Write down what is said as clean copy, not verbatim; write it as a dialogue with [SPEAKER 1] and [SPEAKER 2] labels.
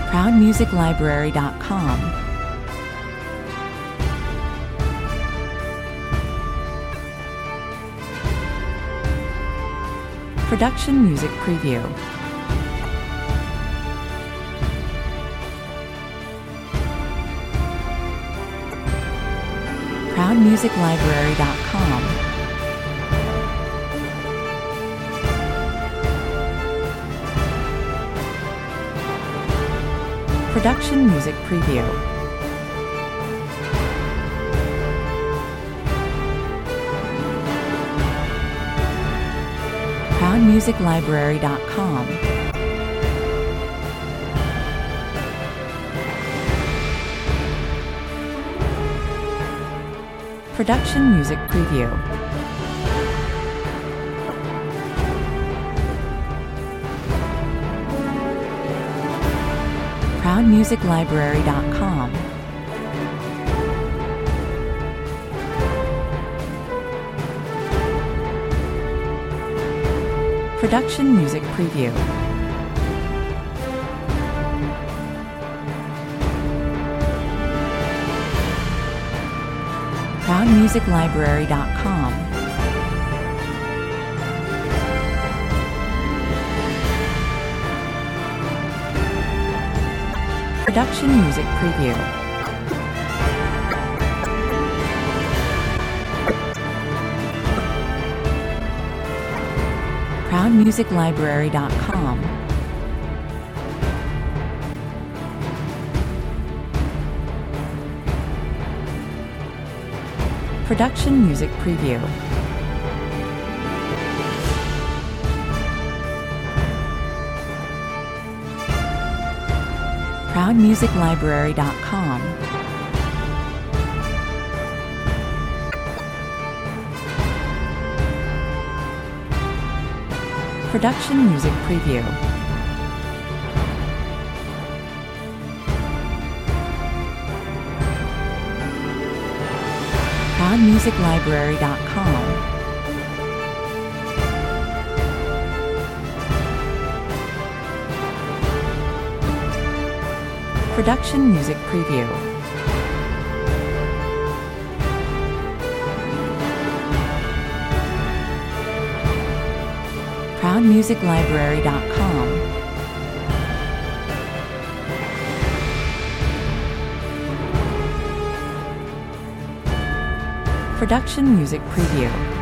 [SPEAKER 1] ProudMusicLibrary.com. Production Music Preview. ProudMusicLibrary.com. Production Music Preview. ProudMusicLibrary.com. Production Music Preview. ProudMusicLibrary.com. Production Music Preview. ProudMusicLibrary.com. Production Music Preview. ProudMusicLibrary.com. Production Music Preview. ProudMusicLibrary.com. Production Music Preview. ProudMusicLibrary.com. Production Music Preview. ProudMusicLibrary.com. Production Music Preview.